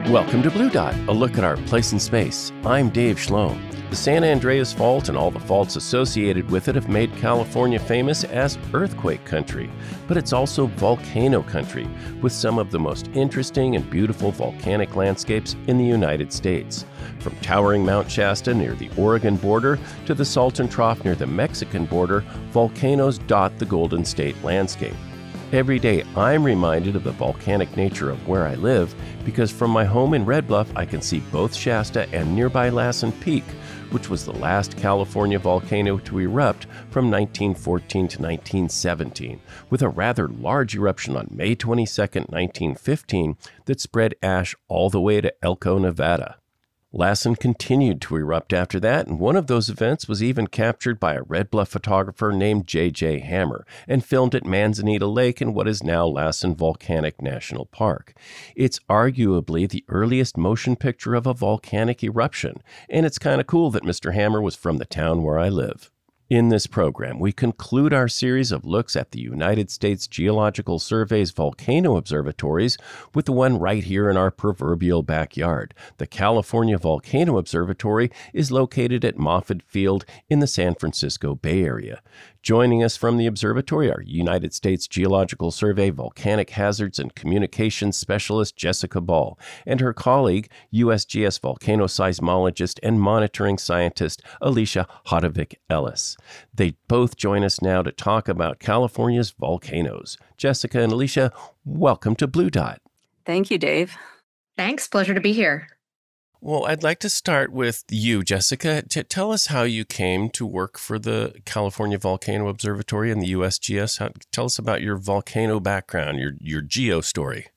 Welcome to Blue Dot, a look at our place in space. I'm Dave Schloem. The San Andreas Fault and all the faults associated with it have made California famous as earthquake country, but it's also volcano country, with some of the most interesting and beautiful volcanic landscapes in the United States. From towering Mount Shasta near the Oregon border to the Salton Trough near the Mexican border, volcanoes dot the Golden State landscape. Every day, I'm reminded of the volcanic nature of where I live because from my home in Red Bluff, I can see both Shasta and nearby Lassen Peak, which was the last California volcano to erupt from 1914 to 1917, with a rather large eruption on May 22, 1915, that spread ash all the way to Elko, Nevada. Lassen continued to erupt after that, and one of those events was even captured by a Red Bluff photographer named J.J. Hammer and filmed at Manzanita Lake in what is now Lassen Volcanic National Park. It's arguably the earliest motion picture of a volcanic eruption, and it's kind of cool that Mr. Hammer was from the town where I live. In this program, we conclude our series of looks at the United States Geological Survey's volcano observatories with the one right here in our proverbial backyard. The California Volcano Observatory is located at Moffett Field in the San Francisco Bay Area. Joining us from the observatory are United States Geological Survey Volcanic Hazards and Communications Specialist Jessica Ball and her colleague, USGS volcano seismologist and monitoring scientist Alicia Hodovic Ellis. They both join us now to talk about California's volcanoes. Jessica and Alicia, welcome to Blue Dot. Thank you, Dave. Thanks. Pleasure to be here. Well, I'd like to start with you, Jessica. Tell us how you came to work for the California Volcano Observatory and the USGS. Tell us about your volcano background, your geo story.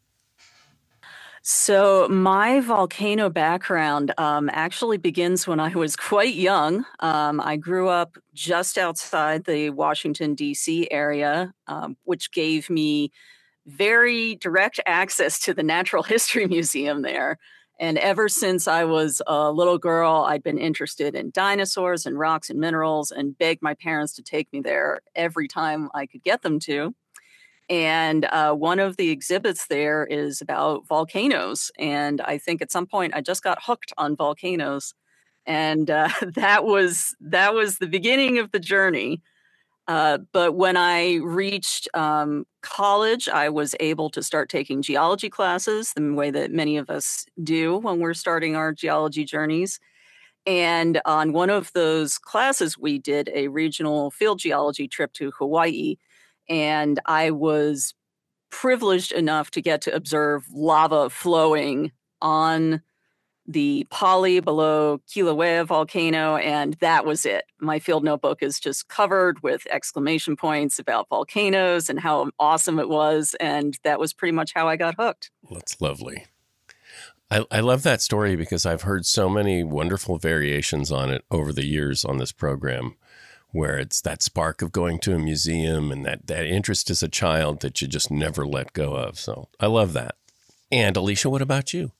So my volcano background actually begins when I was quite young. I grew up just outside the Washington, D.C. area, which gave me very direct access to the Natural History Museum there. And ever since I was a little girl, I'd been interested in dinosaurs and rocks and minerals and begged my parents to take me there every time I could get them to. And one of the exhibits there is about volcanoes. And I think at some point I just got hooked on volcanoes. And that was the beginning of the journey. But when I reached college, I was able to start taking geology classes the way that many of us do when we're starting our geology journeys. And on one of those classes, we did a regional field geology trip to Hawaii. And I was privileged enough to get to observe lava flowing on the Pali below Kilauea volcano, and that was it. My field notebook is just covered with exclamation points about volcanoes and how awesome it was, and that was pretty much how I got hooked. That's lovely. I love that story because I've heard so many wonderful variations on it over the years on this program, where it's that spark of going to a museum and that interest as a child that you just never let go of. So I love that. And Alicia, what about you?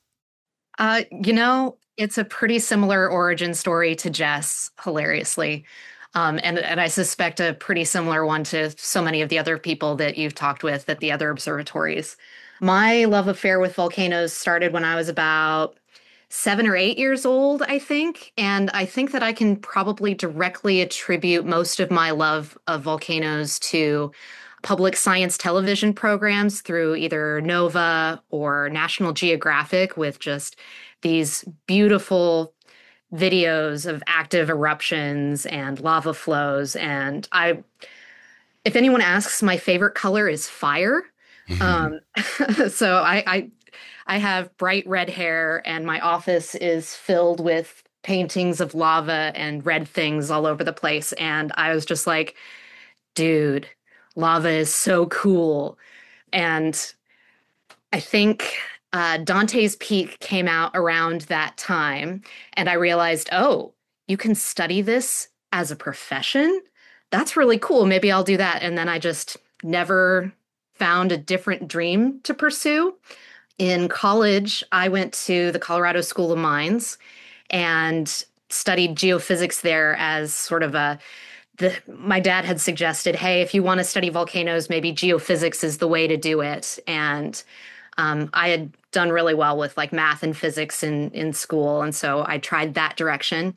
It's a pretty similar origin story to Jess, hilariously. And I suspect a pretty similar one to so many of the other people that you've talked with at the other observatories. My love affair with volcanoes started when I was about 7 or 8 years old, I think. And I think that I can probably directly attribute most of my love of volcanoes to public science television programs through either Nova or National Geographic with just these beautiful videos of active eruptions and lava flows. And if anyone asks, my favorite color is fire. So I have bright red hair and my office is filled with paintings of lava and red things all over the place. And I was just like, dude, lava is so cool. And I think Dante's Peak came out around that time. And I realized, oh, you can study this as a profession? That's really cool. Maybe I'll do that. And then I just never found a different dream to pursue. In college, I went to the Colorado School of Mines and studied geophysics there as sort of my dad had suggested, hey, if you want to study volcanoes, maybe geophysics is the way to do it. And I had done really well with like math and physics in school. And so I tried that direction.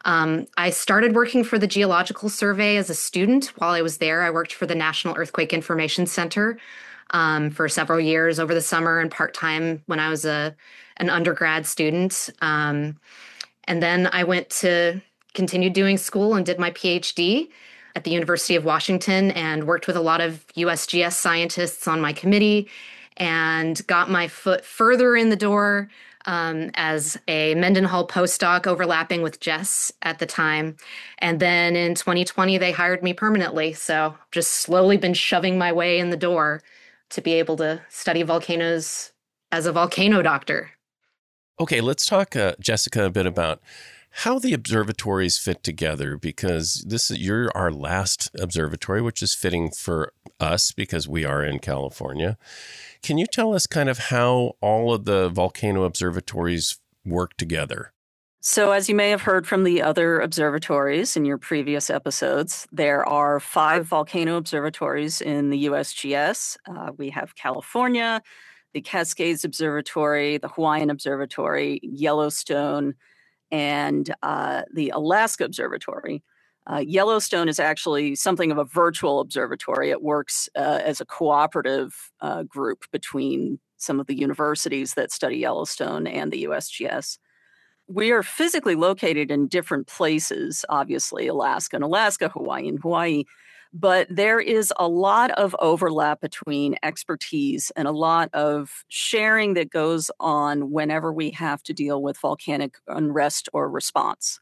I started working for the Geological Survey as a student. While I was there, I worked for the National Earthquake Information Center for several years over the summer and part-time when I was an undergrad student. And then I went to continue doing school and did my PhD at the University of Washington and worked with a lot of USGS scientists on my committee and got my foot further in the door as a Mendenhall postdoc overlapping with Jess at the time. And then in 2020, they hired me permanently. So just slowly been shoving my way in the door to be able to study volcanoes as a volcano doctor. Okay, let's talk, Jessica, a bit about how the observatories fit together, because you're our last observatory, which is fitting for us because we are in California. Can you tell us kind of how all of the volcano observatories work together? So as you may have heard from the other observatories in your previous episodes, there are 5 volcano observatories in the USGS. We have California, the Cascades Observatory, the Hawaiian Observatory, Yellowstone, and the Alaska Observatory. Yellowstone is actually something of a virtual observatory. It works as a cooperative group between some of the universities that study Yellowstone and the USGS. We are physically located in different places, obviously, Alaska and Alaska, Hawaii and Hawaii, but there is a lot of overlap between expertise and a lot of sharing that goes on whenever we have to deal with volcanic unrest or response.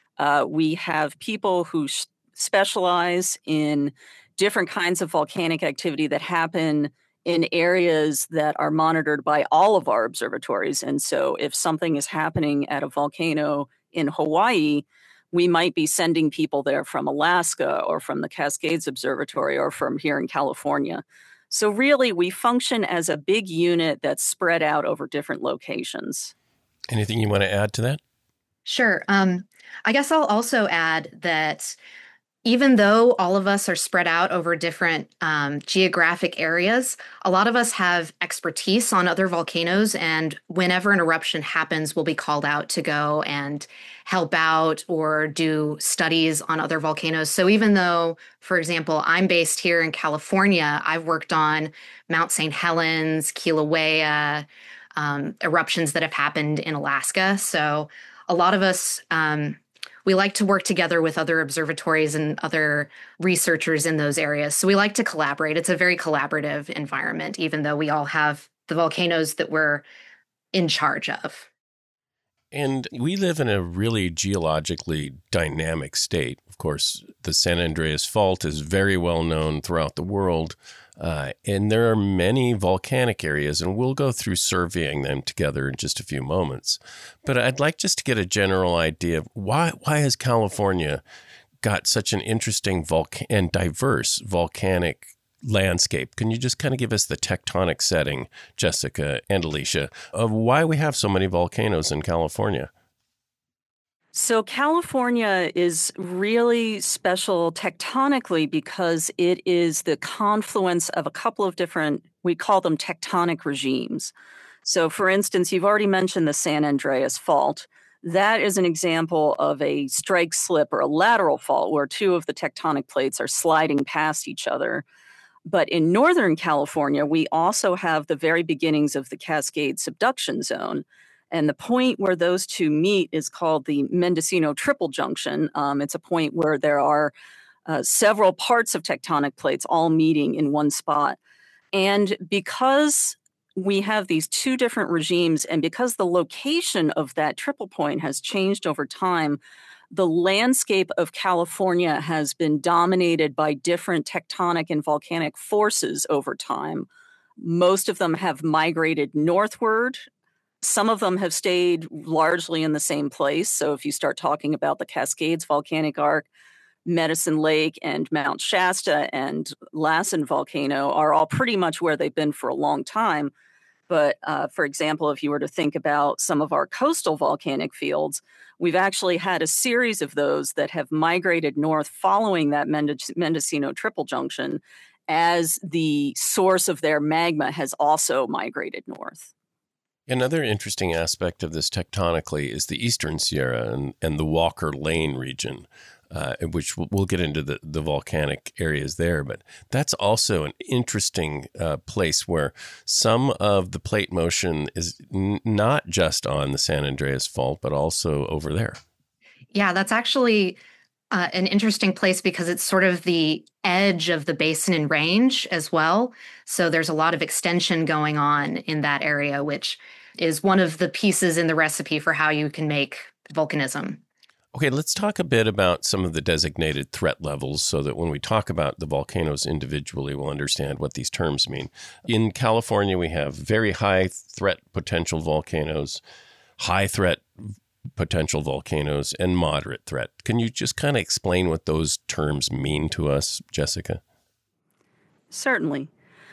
We have people who specialize in different kinds of volcanic activity that happen in areas that are monitored by all of our observatories. And so if something is happening at a volcano in Hawaii, we might be sending people there from Alaska or from the Cascades Observatory or from here in California. So really, we function as a big unit that's spread out over different locations. Anything you want to add to that? Sure. I guess I'll also add that even though all of us are spread out over different geographic areas, a lot of us have expertise on other volcanoes, and whenever an eruption happens, we'll be called out to go and help out or do studies on other volcanoes. So even though, for example, I'm based here in California, I've worked on Mount St. Helens, Kilauea, eruptions that have happened in Alaska. So a lot of us we like to work together with other observatories and other researchers in those areas. So we like to collaborate. It's a very collaborative environment, even though we all have the volcanoes that we're in charge of. And we live in a really geologically dynamic state. Of course, the San Andreas Fault is very well known throughout the world. And there are many volcanic areas, and we'll go through surveying them together in just a few moments. But I'd like just to get a general idea of why has California got such an interesting and diverse volcanic landscape? Can you just kind of give us the tectonic setting, Jessica and Alicia, of why we have so many volcanoes in California? So California is really special tectonically because it is the confluence of a couple of different, we call them tectonic regimes. So for instance, you've already mentioned the San Andreas Fault. That is an example of a strike slip or a lateral fault where 2 of the tectonic plates are sliding past each other. But in Northern California, we also have the very beginnings of the Cascade subduction zone. And the point where those 2 meet is called the Mendocino Triple Junction. It's a point where there are several parts of tectonic plates all meeting in one spot. And because we have these 2 different regimes, and because the location of that triple point has changed over time, the landscape of California has been dominated by different tectonic and volcanic forces over time. Most of them have migrated northward. Some of them have stayed largely in the same place. So if you start talking about the Cascades Volcanic Arc, Medicine Lake and Mount Shasta and Lassen Volcano are all pretty much where they've been for a long time. But for example, if you were to think about some of our coastal volcanic fields, we've actually had a series of those that have migrated north following that Mendocino Triple Junction as the source of their magma has also migrated north. Another interesting aspect of this tectonically is the Eastern Sierra and the Walker Lane region, which we'll get into the volcanic areas there. But that's also an interesting place where some of the plate motion is not just on the San Andreas Fault, but also over there. Yeah, that's actually an interesting place because it's sort of the edge of the basin and range as well. So there's a lot of extension going on in that area, which is one of the pieces in the recipe for how you can make volcanism. Okay, let's talk a bit about some of the designated threat levels so that when we talk about the volcanoes individually, we'll understand what these terms mean. In California, we have very high threat potential volcanoes, high threat potential volcanoes, and moderate threat. Can you just kind of explain what those terms mean to us, Jessica? Certainly.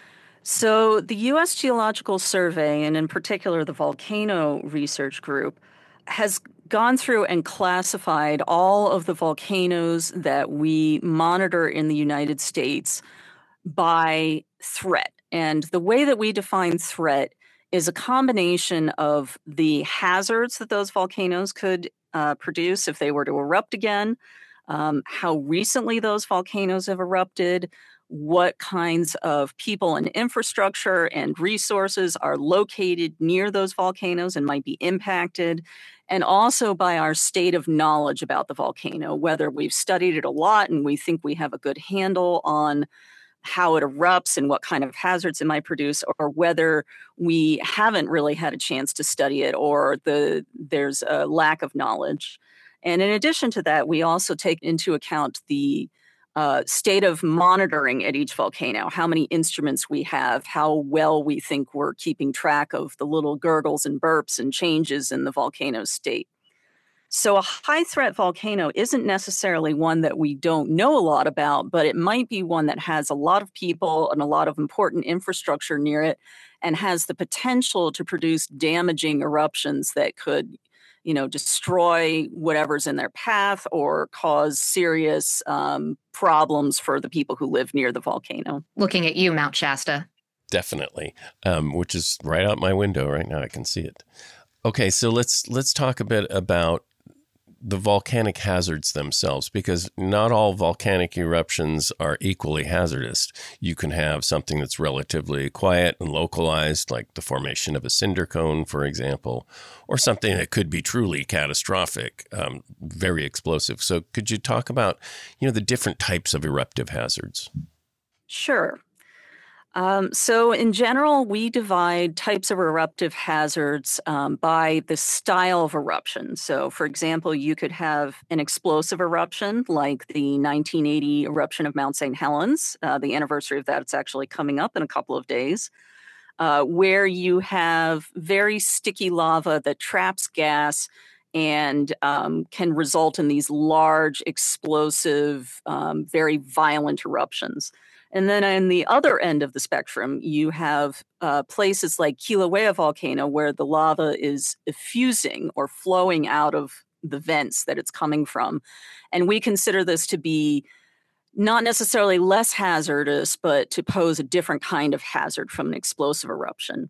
So the U.S. Geological Survey, and in particular the Volcano Research Group, has gone through and classified all of the volcanoes that we monitor in the United States by threat. And the way that we define threat is a combination of the hazards that those volcanoes could produce if they were to erupt again, how recently those volcanoes have erupted, what kinds of people and infrastructure and resources are located near those volcanoes and might be impacted, and also by our state of knowledge about the volcano, whether we've studied it a lot and we think we have a good handle on how it erupts and what kind of hazards it might produce, or whether we haven't really had a chance to study it or there's a lack of knowledge. And in addition to that, we also take into account the state of monitoring at each volcano, how many instruments we have, how well we think we're keeping track of the little gurgles and burps and changes in the volcano's state. So a high threat volcano isn't necessarily one that we don't know a lot about, but it might be one that has a lot of people and a lot of important infrastructure near it and has the potential to produce damaging eruptions that could, destroy whatever's in their path or cause serious problems for the people who live near the volcano. Looking at you, Mount Shasta. Definitely, which is right out my window right now. I can see it. Okay, so let's talk a bit about the volcanic hazards themselves, because not all volcanic eruptions are equally hazardous. You can have something that's relatively quiet and localized, like the formation of a cinder cone, for example, or something that could be truly catastrophic, very explosive. So could you talk about, the different types of eruptive hazards? Sure. So in general, we divide types of eruptive hazards by the style of eruption. So for example, you could have an explosive eruption like the 1980 eruption of Mount St. Helens. The anniversary of that, it's actually coming up in a couple of days, where you have very sticky lava that traps gas and can result in these large, explosive, very violent eruptions. And then on the other end of the spectrum, you have places like Kilauea volcano where the lava is effusing or flowing out of the vents that it's coming from. And we consider this to be not necessarily less hazardous, but to pose a different kind of hazard from an explosive eruption.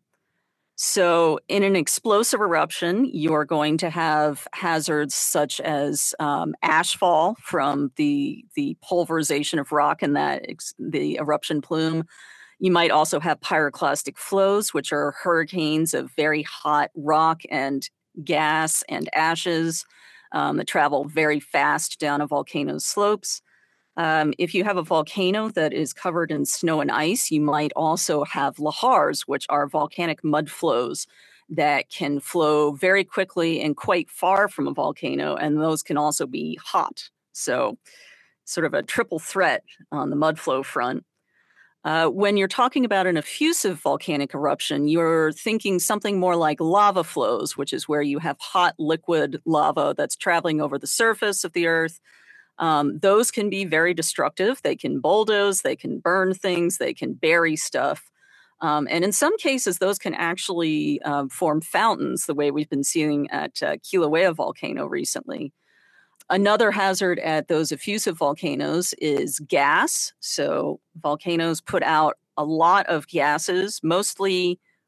So in an explosive eruption, you're going to have hazards such as ashfall from the pulverization of rock in the eruption plume. You might also have pyroclastic flows, which are hurricanes of very hot rock and gas and ashes that travel very fast down a volcano's slopes. If you have a volcano that is covered in snow and ice, you might also have lahars, which are volcanic mud flows that can flow very quickly and quite far from a volcano, and those can also be hot. So sort of a triple threat on the mud flow front. When you're talking about an effusive volcanic eruption, you're thinking something more like lava flows, which is where you have hot liquid lava that's traveling over the surface of the earth. Those can be very destructive. They can bulldoze, they can burn things, they can bury stuff. And in some cases, those can actually form fountains, the way we've been seeing at Kilauea volcano recently. Another hazard at those effusive volcanoes is gas. So volcanoes put out a lot of gases, mostly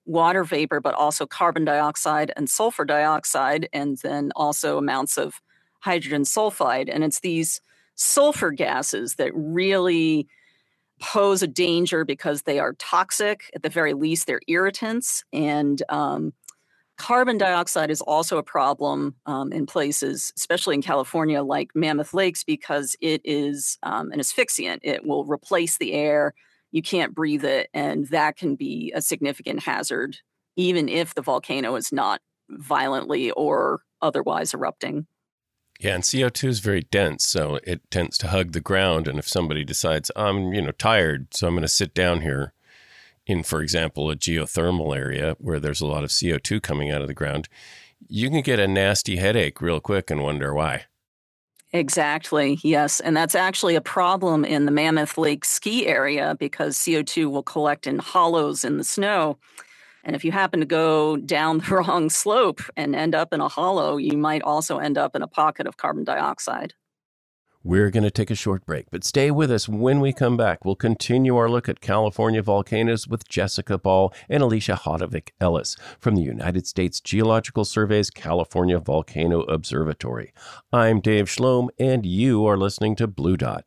water vapor, but also carbon dioxide and sulfur dioxide, and then also amounts of hydrogen sulfide. And it's these sulfur gases that really pose a danger because they are toxic. At the very least, they're irritants. And carbon dioxide is also a problem in places, especially in California, like Mammoth Lakes, because it is an asphyxiant. It will replace the air. You can't breathe it, and that can be a significant hazard, even if the volcano is not violently or otherwise erupting. Yeah, and CO2 is very dense, so it tends to hug the ground. And if somebody decides, I'm, tired, so I'm going to sit down here in, for example, a geothermal area where there's a lot of CO2 coming out of the ground, you can get a nasty headache real quick and wonder why. Exactly, yes. And that's actually a problem in the Mammoth Lake ski area because CO2 will collect in hollows in the snow. And if you happen to go down the wrong slope and end up in a hollow, you might also end up in a pocket of carbon dioxide. We're going to take a short break, but stay with us. When we come back, we'll continue our look at California volcanoes with Jessica Ball and Alicia Hodovic Ellis from the United States Geological Survey's California Volcano Observatory. I'm Dave Schlom, and you are listening to Blue Dot.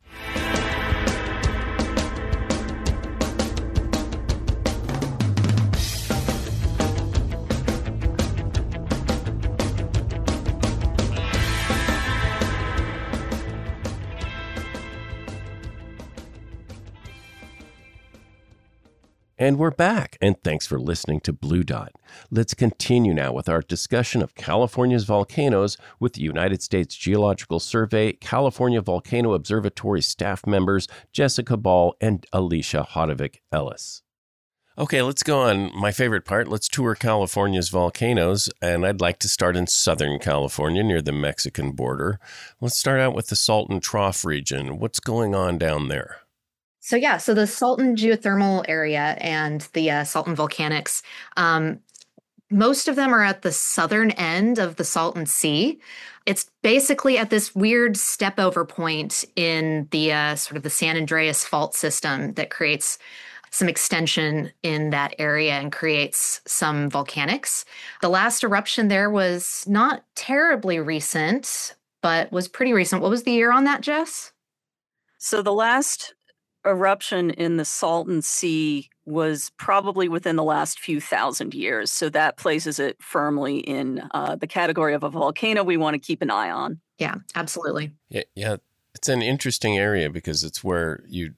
And we're back, and thanks for listening to Blue Dot. Let's continue now with our discussion of California's volcanoes with the United States Geological Survey, California Volcano Observatory staff members Jessica Ball and Alicia Hodovic Ellis. Okay, let's go on. My favorite part, let's tour California's volcanoes, and I'd like to start in Southern California near the Mexican border. Let's start out with the Salton Trough region. What's going on down there? So the Salton geothermal area and the Salton volcanics, most of them are at the southern end of the Salton Sea. It's basically at this weird step-over point in the sort of the San Andreas fault system that creates some extension in that area and creates some volcanics. The last eruption there was not terribly recent, but was pretty recent. What was the year on that, Jess? So the last eruption in the Salton Sea was probably within the last few thousand years. So that places it firmly in the category of a volcano we want to keep an eye on. Yeah, absolutely. Yeah. It's an interesting area because it's where you're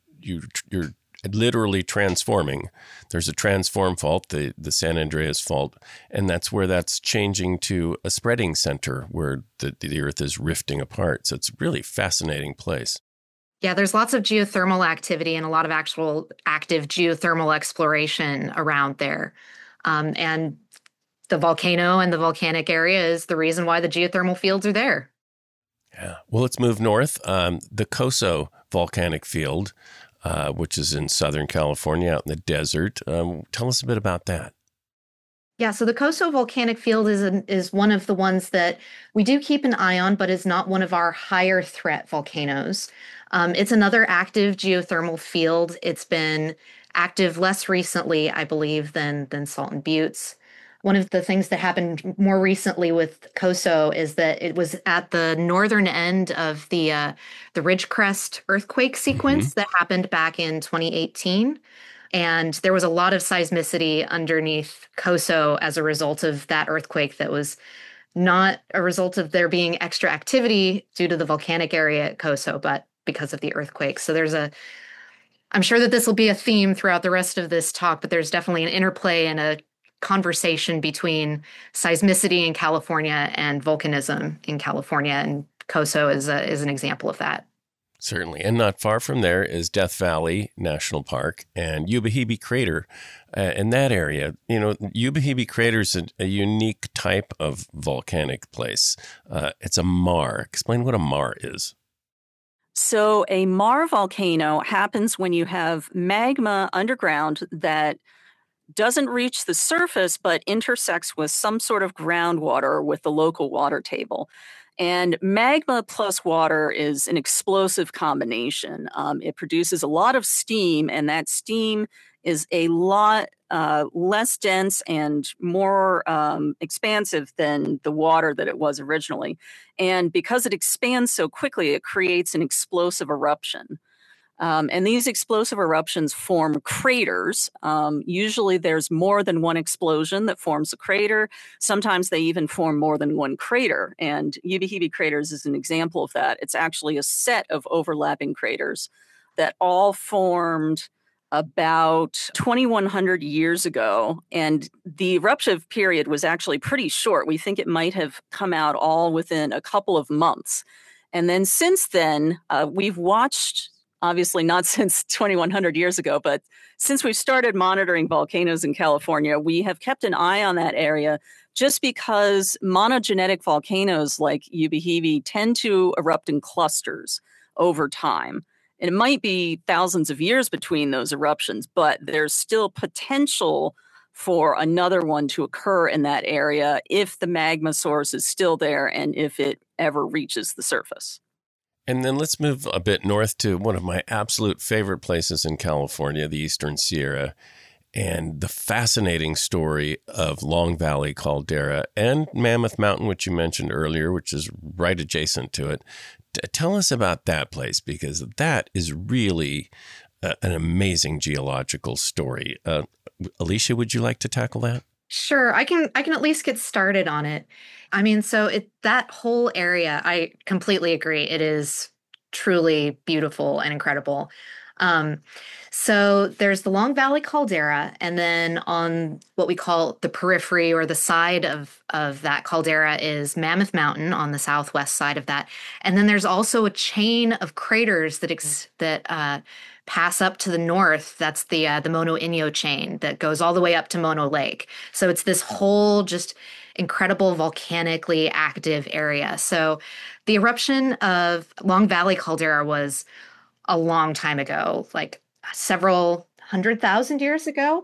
literally transforming. There's a transform fault, the San Andreas fault, and that's where that's changing to a spreading center where the Earth is rifting apart. So it's a really fascinating place. Yeah, there's lots of geothermal activity and a lot of actual active geothermal exploration around there. And the volcano and the volcanic area is the reason why the geothermal fields are there. Yeah. Well, let's move north. The Coso volcanic field, which is in Southern California out in the desert. Tell us a bit about that. Yeah, so the Coso volcanic field is one of the ones that we do keep an eye on, but is not one of our higher threat volcanoes. It's another active geothermal field. It's been active less recently, I believe, than Salton Buttes. One of the things that happened more recently with Coso is that it was at the northern end of the Ridgecrest earthquake sequence that happened back in 2018. And there was a lot of seismicity underneath Coso as a result of that earthquake that was not a result of there being extra activity due to the volcanic area at Coso, but because of the earthquake. So I'm sure that this will be a theme throughout the rest of this talk, but there's definitely an interplay and a conversation between seismicity in California and volcanism in California. And Coso is an example of that. Certainly. And not far from there is Death Valley National Park and Yuba Hibi Crater in that area. Yuba Hibi Crater is a unique type of volcanic place. It's a maar. Explain what a maar is. So a maar volcano happens when you have magma underground that doesn't reach the surface but intersects with some sort of groundwater with the local water table. And magma plus water is an explosive combination. It produces a lot of steam, and that steam is a lot less dense and more expansive than the water that it was originally. And because it expands so quickly, it creates an explosive eruption. And these explosive eruptions form craters. Usually there's more than one explosion that forms a crater. Sometimes they even form more than one crater. And Ubehebe craters is an example of that. It's actually a set of overlapping craters that all formed about 2,100 years ago. And the eruptive period was actually pretty short. We think it might have come out all within a couple of months. And then since then, we've watched, obviously not since 2,100 years ago, but since we've started monitoring volcanoes in California, we have kept an eye on that area just because monogenetic volcanoes like Ubehebe tend to erupt in clusters over time. And it might be thousands of years between those eruptions, but there's still potential for another one to occur in that area if the magma source is still there and if it ever reaches the surface. And then let's move a bit north to one of my absolute favorite places in California, the Eastern Sierra, and the fascinating story of Long Valley Caldera and Mammoth Mountain, which you mentioned earlier, which is right adjacent to it. Tell us about that place, because that is really an amazing geological story. Alicia, would you like to tackle that? Sure, I can at least get started on it. I mean, that whole area, I completely agree. It is truly beautiful and incredible. So there's the Long Valley Caldera, and then on what we call the periphery or the side of that caldera is Mammoth Mountain on the southwest side of that. And then there's also a chain of craters that pass up to the north. That's the Mono Inyo chain that goes all the way up to Mono Lake. So it's this whole just incredible volcanically active area. So the eruption of Long Valley Caldera was a long time ago, like several 100,000 years ago.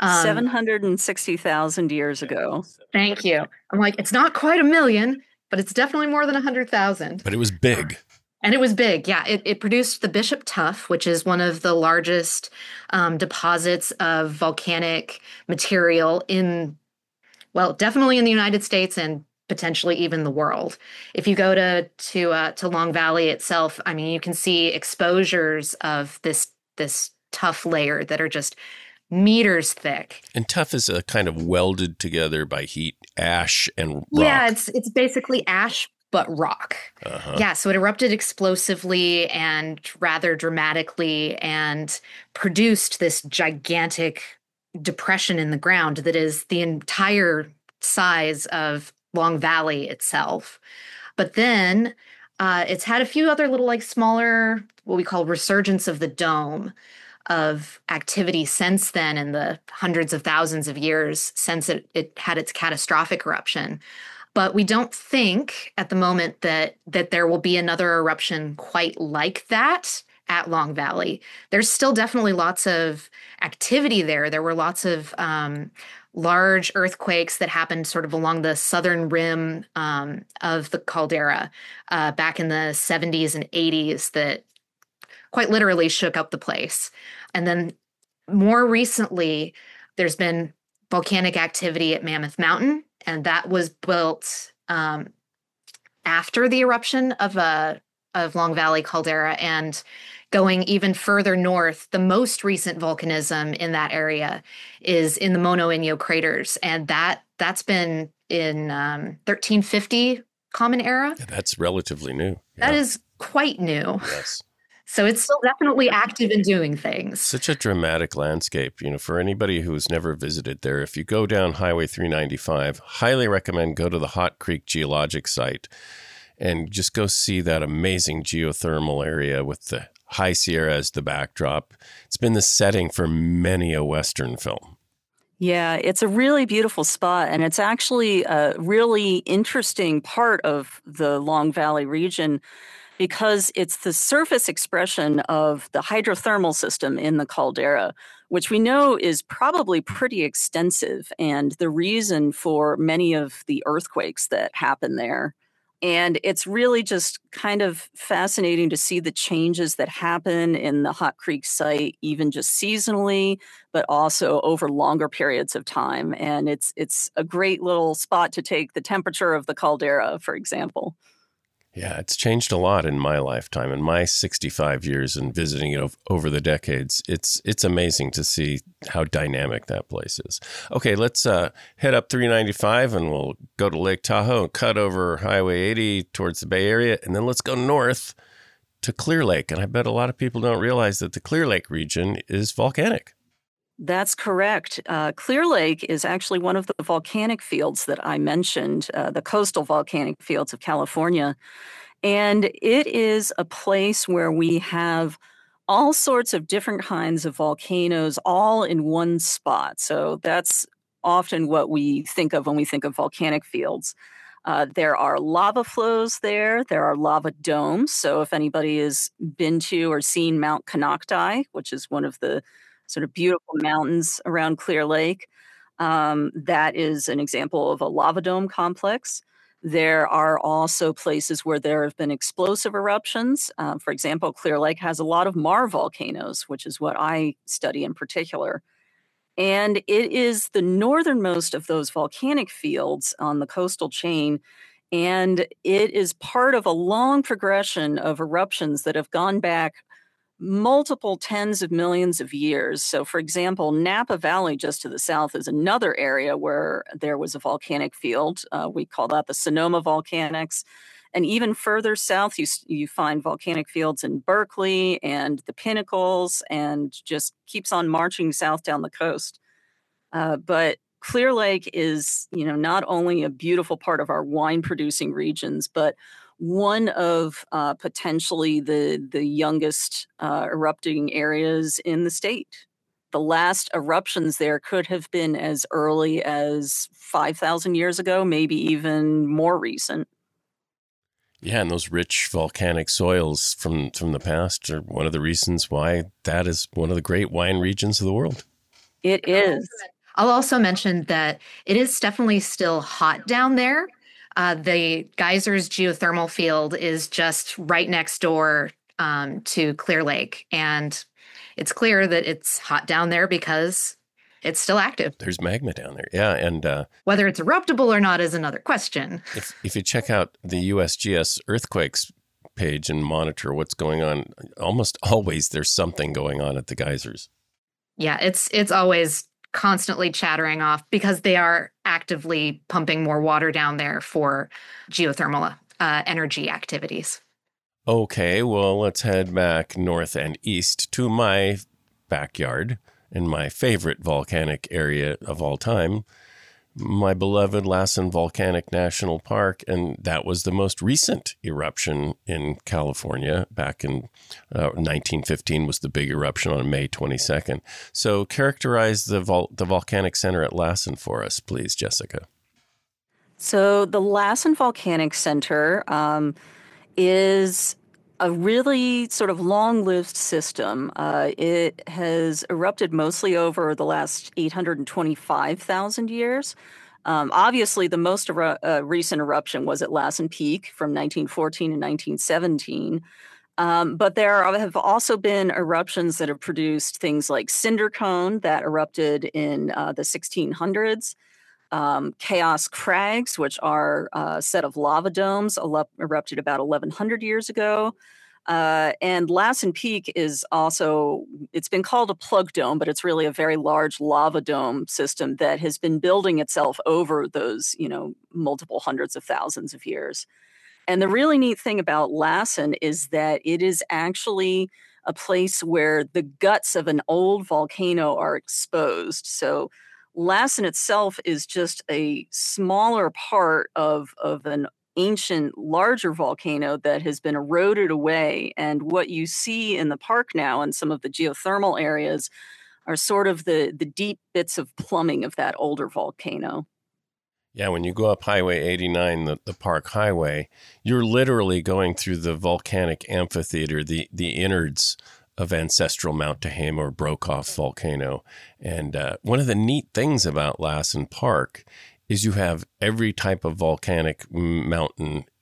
760,000 years ago. Thank you. I'm like, it's not quite a million, but it's definitely more than 100,000. But it was big. And it was big. Yeah, it produced the Bishop Tuff, which is one of the largest deposits of volcanic material definitely in the United States and potentially even the world. If you go to Long Valley itself, I mean, you can see exposures of this tuff layer that are just meters thick. And tuff is a kind of welded together by heat, ash and rock. Yeah, it's basically ash but rock. Uh-huh. Yeah, so it erupted explosively and rather dramatically and produced this gigantic depression in the ground that is the entire size of Long Valley itself. But then it's had a few other little smaller, what we call resurgence of the dome of activity since then in the hundreds of thousands of years since it had its catastrophic eruption. But we don't think at the moment that there will be another eruption quite like that at Long Valley. There's still definitely lots of activity there. There were lots of large earthquakes that happened sort of along the southern rim of the caldera back in the 70s and 80s that quite literally shook up the place. And then more recently, there's been volcanic activity at Mammoth Mountain, and that was built after the eruption of Long Valley Caldera. And going even further north, the most recent volcanism in that area is in the Mono Inyo craters, and that's been in 1350 Common Era. Yeah, that's relatively new. Yeah. That is quite new. Yes. So it's still definitely active and doing things. Such a dramatic landscape. For anybody who's never visited there, if you go down Highway 395, highly recommend go to the Hot Creek Geologic Site and just go see that amazing geothermal area with the High Sierra as the backdrop. It's been the setting for many a Western film. Yeah, it's a really beautiful spot, and it's actually a really interesting part of the Long Valley region because it's the surface expression of the hydrothermal system in the caldera, which we know is probably pretty extensive and the reason for many of the earthquakes that happen there. And it's really just kind of fascinating to see the changes that happen in the Hot Creek site, even just seasonally, but also over longer periods of time. And it's a great little spot to take the temperature of the caldera, for example. Yeah, it's changed a lot in my lifetime. In my 65 years and visiting it over the decades, it's amazing to see how dynamic that place is. Okay, let's head up 395 and we'll go to Lake Tahoe and cut over Highway 80 towards the Bay Area. And then let's go north to Clear Lake. And I bet a lot of people don't realize that the Clear Lake region is volcanic. That's correct. Clear Lake is actually one of the volcanic fields that I mentioned, the coastal volcanic fields of California. And it is a place where we have all sorts of different kinds of volcanoes all in one spot. So that's often what we think of when we think of volcanic fields. There are lava flows there. There are lava domes. So if anybody has been to or seen Mount Konocti, which is one of the sort of beautiful mountains around Clear Lake, that is an example of a lava dome complex. There are also places where there have been explosive eruptions. For example, Clear Lake has a lot of Mar volcanoes, which is what I study in particular. And it is the northernmost of those volcanic fields on the coastal chain. And it is part of a long progression of eruptions that have gone back multiple tens of millions of years. So, for example, Napa Valley, just to the south, is another area where there was a volcanic field. We call that the Sonoma Volcanics. And even further south, you find volcanic fields in Berkeley and the Pinnacles, and just keeps on marching south down the coast. But Clear Lake is, not only a beautiful part of our wine-producing regions, but one of potentially the youngest erupting areas in the state. The last eruptions there could have been as early as 5,000 years ago, maybe even more recent. Yeah, and those rich volcanic soils from the past are one of the reasons why that is one of the great wine regions of the world. It is. I'll also mention that it is definitely still hot down there. The Geysers geothermal field is just right next door to Clear Lake. And it's clear that it's hot down there because it's still active. There's magma down there. Yeah. And whether it's eruptible or not is another question. If you check out the USGS earthquakes page and monitor what's going on, almost always there's something going on at the geysers. Yeah, it's always constantly chattering off because they are actively pumping more water down there for geothermal energy activities. Okay, well, let's head back north and east to my backyard in my favorite volcanic area of all time, my beloved Lassen Volcanic National Park. And that was the most recent eruption in California. Back in 1915 was the big eruption on May 22nd. So characterize the volcanic center at Lassen for us, please, Jessica. So the Lassen Volcanic Center is a really sort of long-lived system. It has erupted mostly over the last 825,000 years. Obviously, the most recent eruption was at Lassen Peak from 1914 and 1917. But there have also been eruptions that have produced things like Cinder Cone that erupted in the 1600s. Chaos Crags, which are a set of lava domes, erupted about 1,100 years ago. And Lassen Peak is also, it's been called a plug dome, but it's really a very large lava dome system that has been building itself over those, multiple hundreds of thousands of years. And the really neat thing about Lassen is that it is actually a place where the guts of an old volcano are exposed. So Lassen itself is just a smaller part of an ancient, larger volcano that has been eroded away. And what you see in the park now and some of the geothermal areas are sort of the deep bits of plumbing of that older volcano. Yeah, when you go up Highway 89, the Park Highway, you're literally going through the volcanic amphitheater, the innards of ancestral Mount Tehama or Brokoff volcano. And one of the neat things about Lassen Park is you have every type of volcanic mountain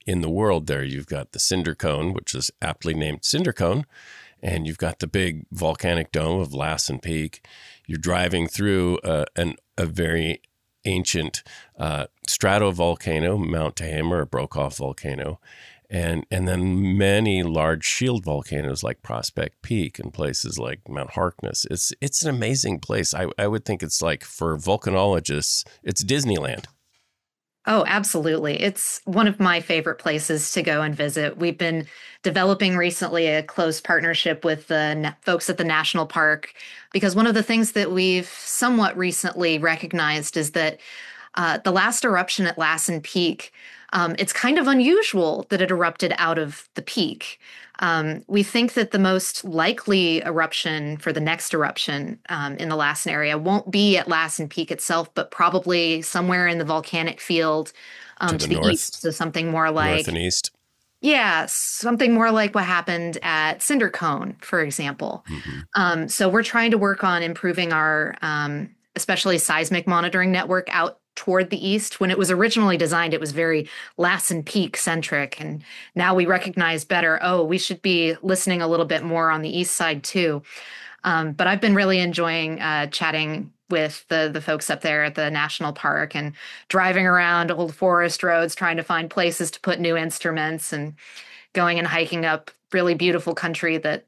in the world there. You've got the Cinder Cone, which is aptly named Cinder Cone, and you've got the big volcanic dome of Lassen Peak. You're driving through a very ancient stratovolcano, Mount Tehama, or Brokaw volcano, and then many large shield volcanoes like Prospect Peak and places like Mount Harkness. It's an amazing place. I would think it's like, for volcanologists, it's Disneyland. Oh, absolutely. It's one of my favorite places to go and visit. We've been developing recently a close partnership with the folks at the national park, because one of the things that we've somewhat recently recognized is that the last eruption at Lassen Peak, it's kind of unusual that it erupted out of the peak. We think that the most likely eruption for the next eruption in the Lassen area won't be at Lassen Peak itself, but probably somewhere in the volcanic field to the north, east. So something more like north and east. Yeah, something more like what happened at Cinder Cone, for example. Mm-hmm. So we're trying to work on improving our especially seismic monitoring network out toward the east. When it was originally designed, it was very Lassen Peak centric. And now we recognize better, we should be listening a little bit more on the east side too. But I've been really enjoying chatting with the folks up there at the national park and driving around old forest roads, trying to find places to put new instruments and going and hiking up really beautiful country that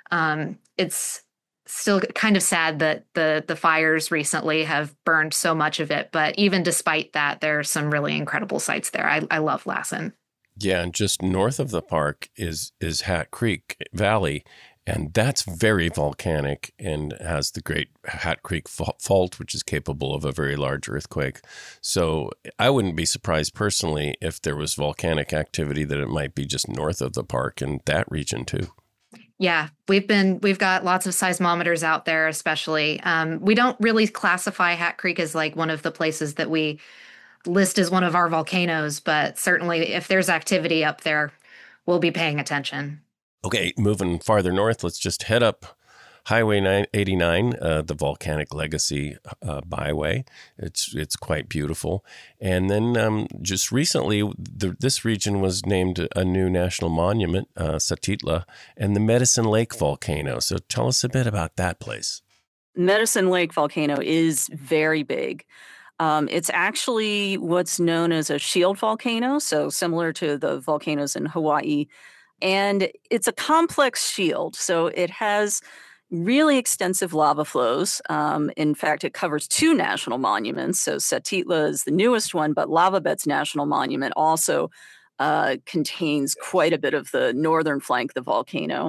it's still kind of sad that the fires recently have burned so much of it. But even despite that, there are some really incredible sites there. I love Lassen. Yeah, and just north of the park is Hat Creek Valley, and that's very volcanic and has the great Hat Creek Fault, which is capable of a very large earthquake. So I wouldn't be surprised personally if there was volcanic activity, that it might be just north of the park in that region too. Yeah, we've got lots of seismometers out there, especially. We don't really classify Hat Creek as like one of the places that we list as one of our volcanoes, but certainly if there's activity up there, we'll be paying attention. Okay, moving farther north, let's just head up Highway 89, the Volcanic Legacy Byway. It's quite beautiful. And then just recently, this region was named a new national monument, Satitla, and the Medicine Lake volcano. So tell us a bit about that place. Medicine Lake volcano is very big. It's actually what's known as a shield volcano, so similar to the volcanoes in Hawaii. And it's a complex shield, so it has really extensive lava flows. In fact, it covers two national monuments. So Satitla is the newest one, but Lava Beds National Monument also contains quite a bit of the northern flank of the volcano.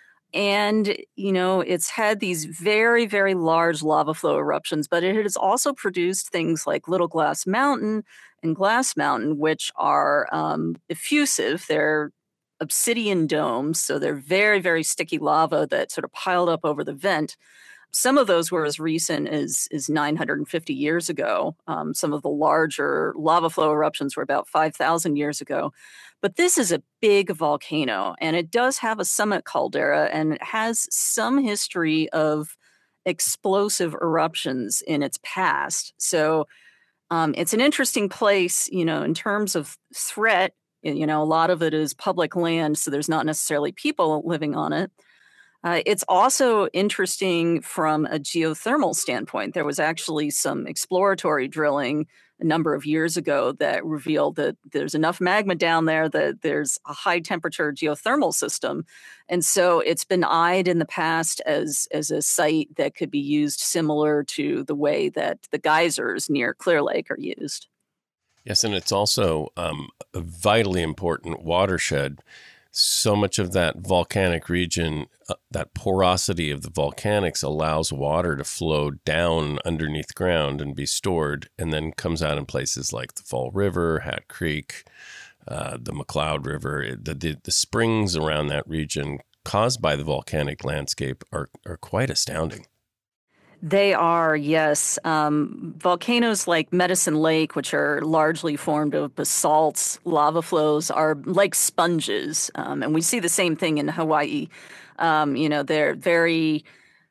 And, it's had these very, very large lava flow eruptions, but it has also produced things like Little Glass Mountain and Glass Mountain, which are effusive. They're obsidian domes, so they're very, very sticky lava that sort of piled up over the vent. Some of those were as recent as 950 years ago. Some of the larger lava flow eruptions were about 5,000 years ago. But this is a big volcano, and it does have a summit caldera, and it has some history of explosive eruptions in its past. So it's an interesting place, in terms of threat. A lot of it is public land, so there's not necessarily people living on it. It's also interesting from a geothermal standpoint. There was actually some exploratory drilling a number of years ago that revealed that there's enough magma down there that there's a high temperature geothermal system. And so it's been eyed in the past as a site that could be used similar to the way that the geysers near Clear Lake are used. Yes, and it's also a vitally important watershed. So much of that volcanic region, that porosity of the volcanics allows water to flow down underneath ground and be stored, and then comes out in places like the Fall River, Hat Creek, the McCloud River. The springs around that region caused by the volcanic landscape are quite astounding. They are, yes. Volcanoes like Medicine Lake, which are largely formed of basalts, lava flows, are like sponges. And we see the same thing in Hawaii. They're very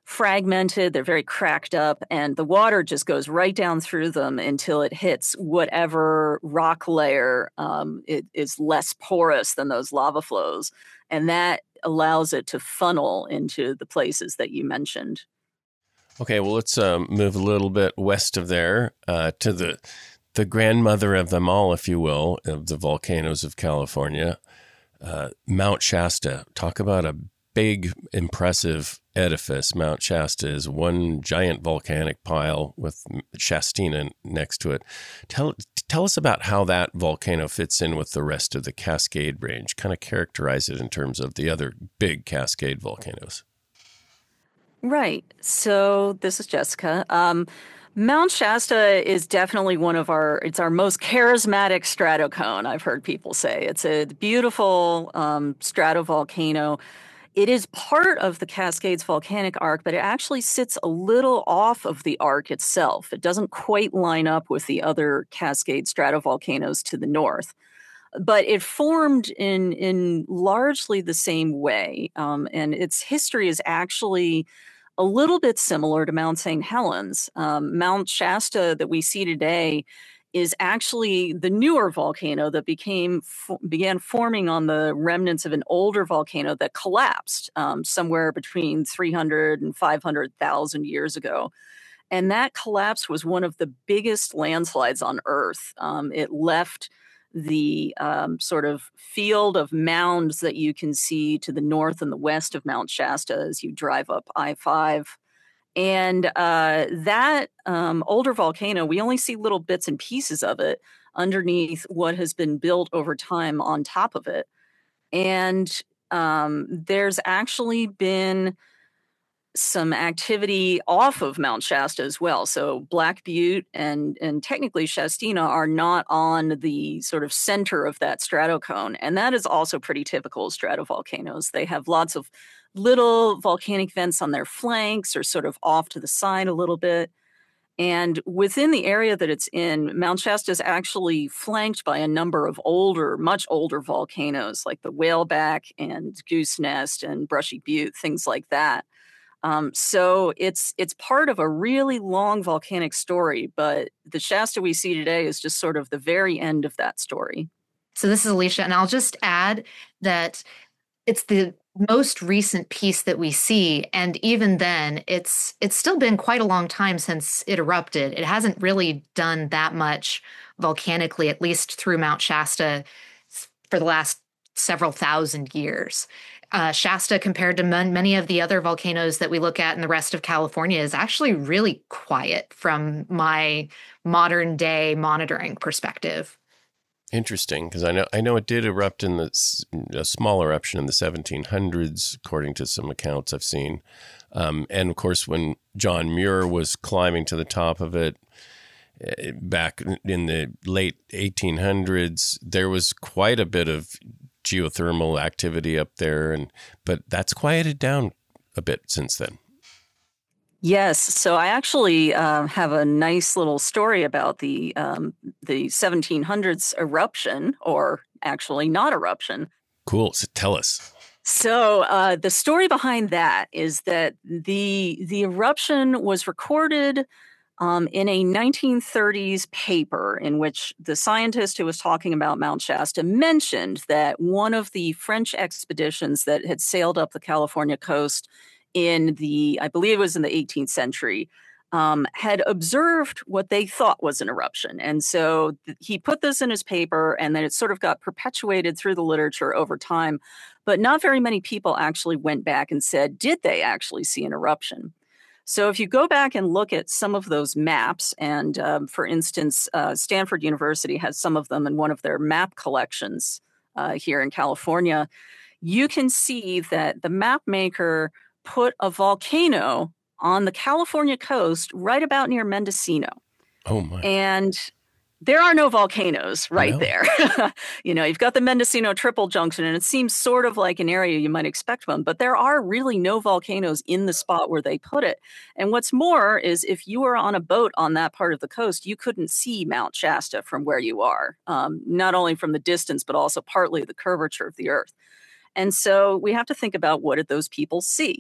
fragmented, they're very cracked up, and the water just goes right down through them until it hits whatever rock layer it is less porous than those lava flows. And that allows it to funnel into the places that you mentioned. Okay, well, let's move a little bit west of there to the grandmother of them all, if you will, of the volcanoes of California, Mount Shasta. Talk about a big, impressive edifice. Mount Shasta is one giant volcanic pile with Shastina next to it. Tell us about how that volcano fits in with the rest of the Cascade Range. Kind of characterize it in terms of the other big Cascade volcanoes. Right. So this is Jessica. Mount Shasta is definitely it's our most charismatic stratocone, I've heard people say. It's a beautiful stratovolcano. It is part of the Cascades volcanic arc, but it actually sits a little off of the arc itself. It doesn't quite line up with the other Cascade stratovolcanoes to the north. But it formed in largely the same way, and its history is actually a little bit similar to Mount St. Helens. Mount Shasta that we see today is actually the newer volcano that began forming on the remnants of an older volcano that collapsed somewhere between 300 and 500,000 years ago. And that collapse was one of the biggest landslides on Earth. It left the sort of field of mounds that you can see to the north and the west of Mount Shasta as you drive up I-5. And that older volcano, we only see little bits and pieces of it underneath what has been built over time on top of it. And there's actually been some activity off of Mount Shasta as well. So Black Butte and technically Shastina are not on the sort of center of that stratocone. And that is also pretty typical of stratovolcanoes. They have lots of little volcanic vents on their flanks or sort of off to the side a little bit. And within the area that it's in, Mount Shasta is actually flanked by a number of much older volcanoes like the Whaleback and Goose Nest and Brushy Butte, things like that. So it's part of a really long volcanic story, but the Shasta we see today is just sort of the very end of that story. So this is Alicia, and I'll just add that it's the most recent piece that we see, and even then, it's still been quite a long time since it erupted. It hasn't really done that much volcanically, at least through Mount Shasta, for the last several thousand years. Shasta, compared to many of the other volcanoes that we look at in the rest of California, is actually really quiet from my modern day monitoring perspective. Interesting, because I know it did erupt in a small eruption in the 1700s, according to some accounts I've seen. And of course, when John Muir was climbing to the top of it back in the late 1800s, there was quite a bit of geothermal activity up there, but that's quieted down a bit since then. Yes, so I actually have a nice little story about the 1700s eruption, or actually not eruption. Cool, so tell us. So the story behind that is that the eruption was recorded in a 1930s paper in which the scientist who was talking about Mount Shasta mentioned that one of the French expeditions that had sailed up the California coast I believe it was in the 18th century, had observed what they thought was an eruption. And so he put this in his paper, and then it sort of got perpetuated through the literature over time. But not very many people actually went back and said, did they actually see an eruption? So if you go back and look at some of those maps, and for instance, Stanford University has some of them in one of their map collections here in California, you can see that the map maker put a volcano on the California coast right about near Mendocino. Oh my. And there are no volcanoes right there. You've got the Mendocino Triple Junction, and it seems sort of like an area you might expect one, but there are really no volcanoes in the spot where they put it. And what's more is if you were on a boat on that part of the coast, you couldn't see Mount Shasta from where you are, not only from the distance, but also partly the curvature of the Earth. And so we have to think about, what did those people see?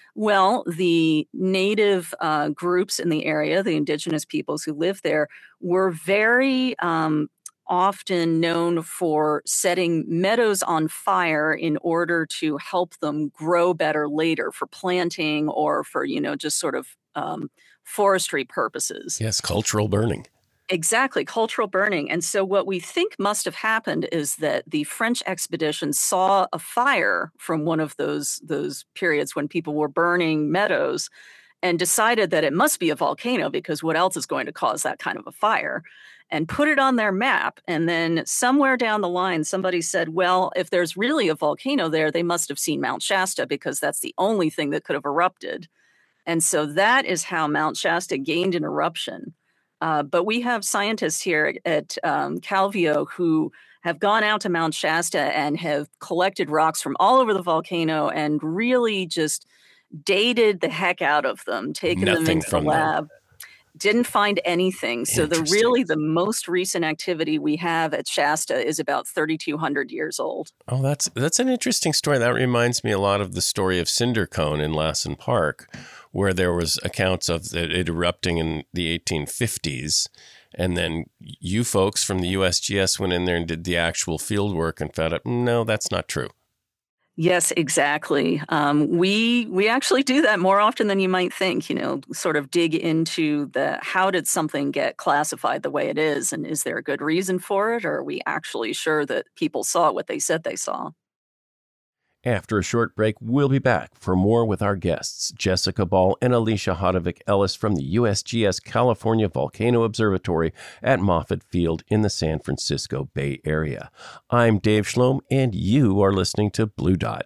Well, the native groups in the area, the indigenous peoples who live there, were very often known for setting meadows on fire in order to help them grow better later for planting or for, just sort of forestry purposes. Yes, cultural burning. Exactly, cultural burning. And so what we think must have happened is that the French expedition saw a fire from one of those periods when people were burning meadows and decided that it must be a volcano because what else is going to cause that kind of a fire? And put it on their map. And then somewhere down the line, somebody said, well, if there's really a volcano there, they must have seen Mount Shasta because that's the only thing that could have erupted. And so that is how Mount Shasta gained an eruption. But we have scientists here at Calvio who have gone out to Mount Shasta and have collected rocks from all over the volcano and really just dated the heck out of them, taken them Nothing into the from lab. Didn't find anything. So Interesting. the most recent activity we have at Shasta is about 3,200 years old. Oh, that's an interesting story. That reminds me a lot of the story of Cinder Cone in Lassen Park, where there was accounts of it erupting in the 1850s. And then you folks from the USGS went in there and did the actual field work and found out, no, that's not true. Yes, exactly. We actually do that more often than you might think, sort of dig into how did something get classified the way it is, and is there a good reason for it, or are we actually sure that people saw what they said they saw? After a short break, we'll be back for more with our guests, Jessica Ball and Alicia Hodovic Ellis from the USGS California Volcano Observatory at Moffett Field in the San Francisco Bay Area. I'm Dave Schlom, and you are listening to Blue Dot.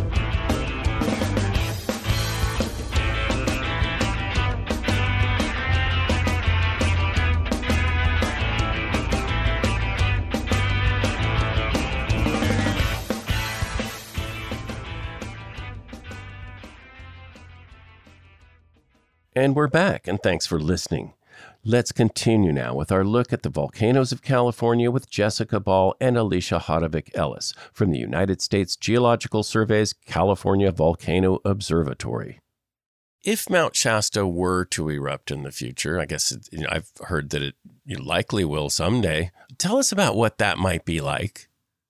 And we're back, and thanks for listening. Let's continue now with our look at the volcanoes of California with Jessica Ball and Alicia Hodovic Ellis from the United States Geological Survey's California Volcano Observatory. If Mount Shasta were to erupt in the future, I guess I've heard that it likely will someday. Tell us about what that might be like.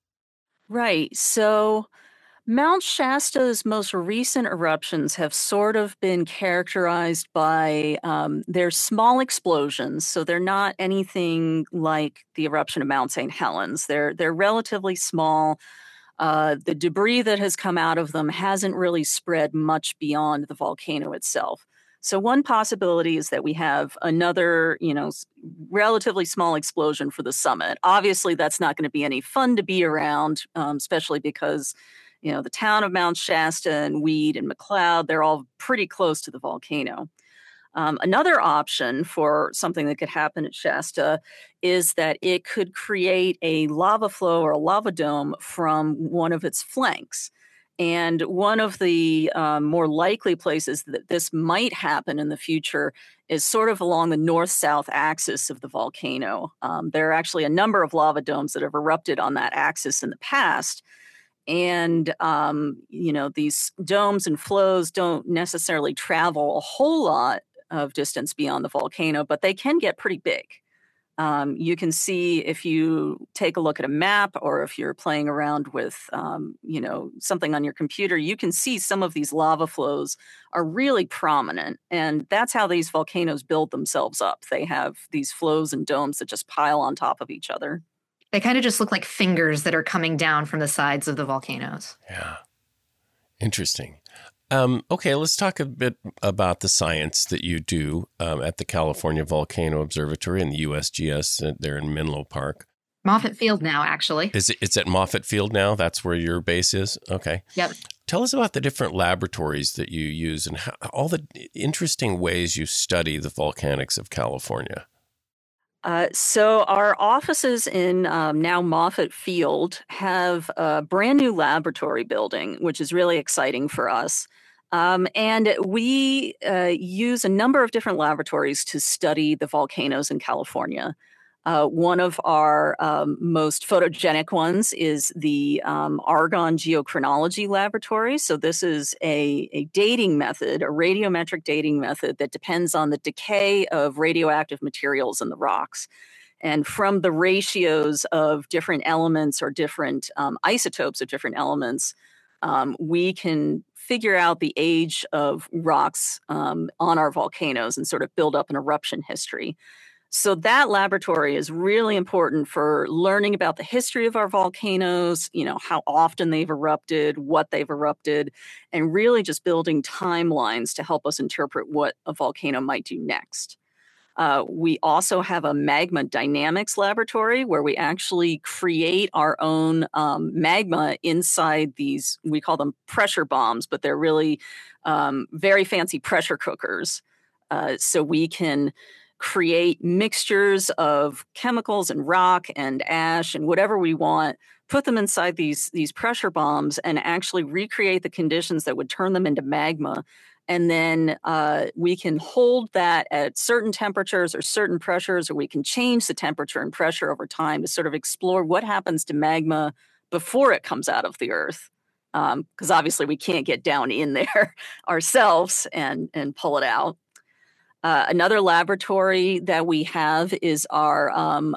Right. So Mount Shasta's most recent eruptions have sort of been characterized by their small explosions. So they're not anything like the eruption of Mount St. Helens. They're relatively small. The debris that has come out of them hasn't really spread much beyond the volcano itself. So one possibility is that we have another, relatively small explosion for the summit. Obviously, that's not going to be any fun to be around, especially because the town of Mount Shasta and Weed and McCloud, they're all pretty close to the volcano. Another option for something that could happen at Shasta is that it could create a lava flow or a lava dome from one of its flanks. And one of the more likely places that this might happen in the future is sort of along the north-south axis of the volcano. There are actually a number of lava domes that have erupted on that axis in the past. And, these domes and flows don't necessarily travel a whole lot of distance beyond the volcano, but they can get pretty big. You can see if you take a look at a map or if you're playing around with, something on your computer, you can see some of these lava flows are really prominent. And that's how these volcanoes build themselves up. They have these flows and domes that just pile on top of each other. They kind of just look like fingers that are coming down from the sides of the volcanoes. Yeah. Interesting. Okay, let's talk a bit about the science that you do at the California Volcano Observatory and the USGS there in Menlo Park. Moffett Field now, actually. It's at Moffett Field now? That's where your base is? Okay. Yep. Tell us about the different laboratories that you use and all the interesting ways you study the volcanics of California. So our offices in now Moffett Field have a brand new laboratory building, which is really exciting for us. And we use a number of different laboratories to study the volcanoes in California. One of our most photogenic ones is the Argonne Geochronology Laboratory. So this is a dating method, a radiometric dating method that depends on the decay of radioactive materials in the rocks. And from the ratios of different elements or different isotopes of different elements, we can figure out the age of rocks on our volcanoes and sort of build up an eruption history. So that laboratory is really important for learning about the history of our volcanoes, how often they've erupted, what they've erupted, and really just building timelines to help us interpret what a volcano might do next. We also have a magma dynamics laboratory where we actually create our own magma inside these, we call them pressure bombs, but they're really very fancy pressure cookers. So we can create mixtures of chemicals and rock and ash and whatever we want, put them inside these pressure bombs and actually recreate the conditions that would turn them into magma. And then we can hold that at certain temperatures or certain pressures, or we can change the temperature and pressure over time to sort of explore what happens to magma before it comes out of the earth. Because obviously we can't get down in there ourselves and pull it out. Another laboratory that we have is our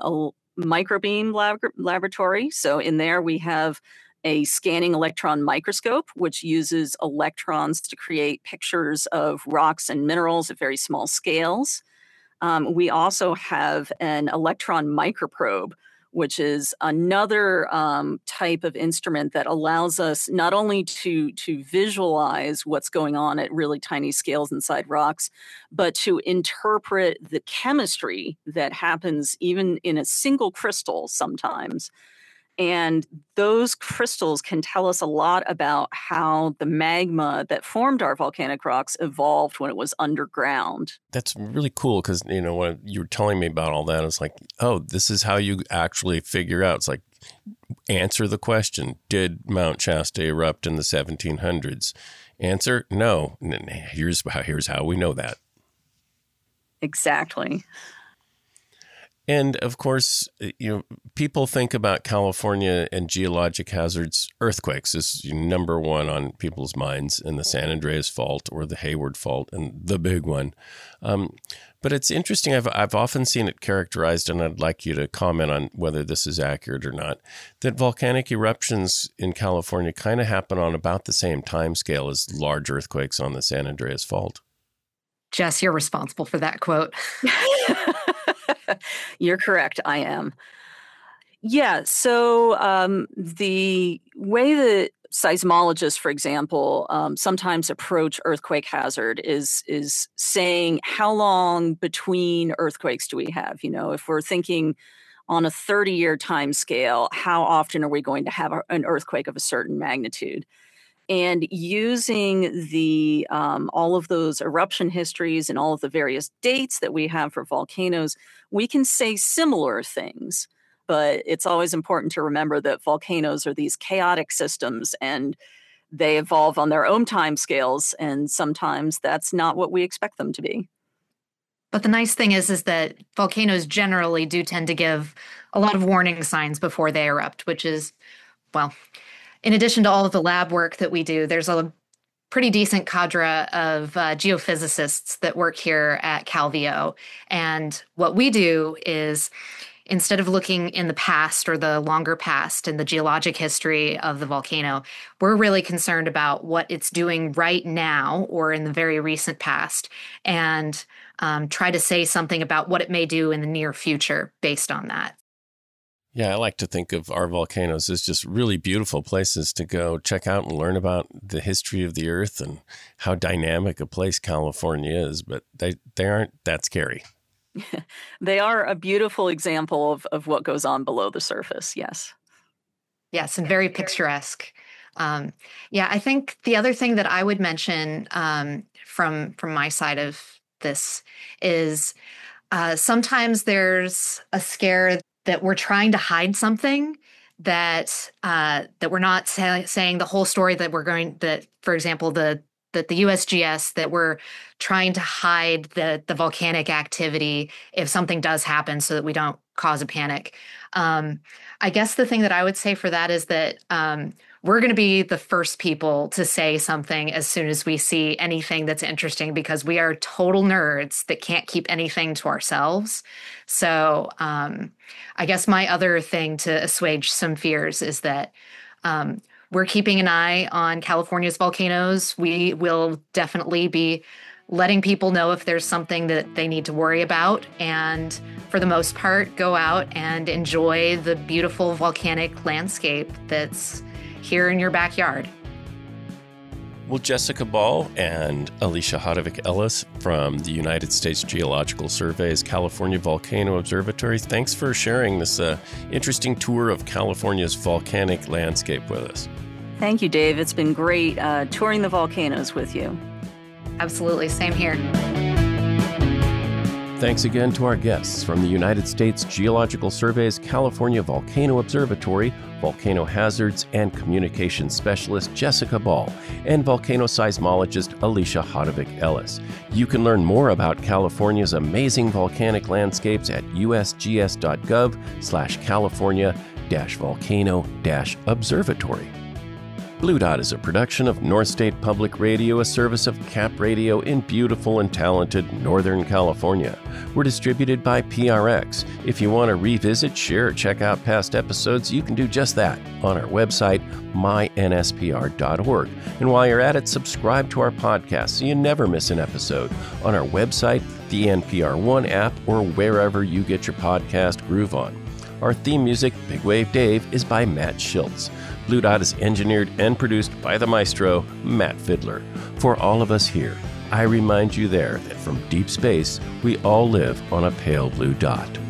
microbeam laboratory. So in there we have a scanning electron microscope, which uses electrons to create pictures of rocks and minerals at very small scales. We also have an electron microprobe, which is another type of instrument that allows us not only to visualize what's going on at really tiny scales inside rocks, but to interpret the chemistry that happens even in a single crystal sometimes. And those crystals can tell us a lot about how the magma that formed our volcanic rocks evolved when it was underground. That's really cool because, when you were telling me about all that, it's like, oh, this is how you actually figure out. It's like, answer the question, did Mount Shasta erupt in the 1700s? Answer, no. Here's how we know that. Exactly. And of course, people think about California and geologic hazards. Earthquakes is number one on people's minds, in the San Andreas Fault or the Hayward Fault, and the big one. But it's interesting. I've often seen it characterized, and I'd like you to comment on whether this is accurate or not, that volcanic eruptions in California kind of happen on about the same time scale as large earthquakes on the San Andreas Fault. Jess, you're responsible for that quote. You're correct. I am. Yeah. So the way that seismologists, for example, sometimes approach earthquake hazard is saying, how long between earthquakes do we have? If we're thinking on a 30-year time scale, how often are we going to have an earthquake of a certain magnitude? And using the all of those eruption histories and all of the various dates that we have for volcanoes, we can say similar things. But it's always important to remember that volcanoes are these chaotic systems and they evolve on their own time scales. And sometimes that's not what we expect them to be. But the nice thing is that volcanoes generally do tend to give a lot of warning signs before they erupt, which is, well, in addition to all of the lab work that we do, there's a pretty decent cadre of geophysicists that work here at CalVio. And what we do is, instead of looking in the past or the longer past in the geologic history of the volcano, we're really concerned about what it's doing right now or in the very recent past, and try to say something about what it may do in the near future based on that. Yeah, I like to think of our volcanoes as just really beautiful places to go check out and learn about the history of the earth and how dynamic a place California is, but they aren't that scary. They are a beautiful example of what goes on below the surface, yes. Yes, and very picturesque. I think the other thing that I would mention from my side of this is sometimes there's a scare that we're trying to hide something, that we're not saying the whole story, that for example, that the USGS, that we're trying to hide the volcanic activity if something does happen so that we don't cause a panic. I guess the thing that I would say for that is that we're going to be the first people to say something as soon as we see anything that's interesting, because we are total nerds that can't keep anything to ourselves. So I guess my other thing to assuage some fears is that we're keeping an eye on California's volcanoes. We will definitely be letting people know if there's something that they need to worry about. And for the most part, go out and enjoy the beautiful volcanic landscape that's here in your backyard. Well, Jessica Ball and Alicia Hodovic-Ellis from the United States Geological Survey's California Volcano Observatory, thanks for sharing this interesting tour of California's volcanic landscape with us. Thank you, Dave. It's been great touring the volcanoes with you. Absolutely. Same here. Thanks again to our guests from the United States Geological Survey's California Volcano Observatory, volcano hazards and communications specialist Jessica Ball, and volcano seismologist Alicia Hodovic-Ellis. You can learn more about California's amazing volcanic landscapes at usgs.gov/California-volcano-observatory. Blue Dot is a production of North State Public Radio, a service of Cap Radio in beautiful and talented Northern California. We're distributed by PRX. If you want to revisit, share, or check out past episodes, you can do just that on our website, mynspr.org. And while you're at it, subscribe to our podcast so you never miss an episode on our website, the NPR One app, or wherever you get your podcast groove on. Our theme music, Big Wave Dave, is by Matt Schiltz. Blue Dot is engineered and produced by the maestro, Matt Fiddler. For all of us here, I remind you there that from deep space, we all live on a pale blue dot.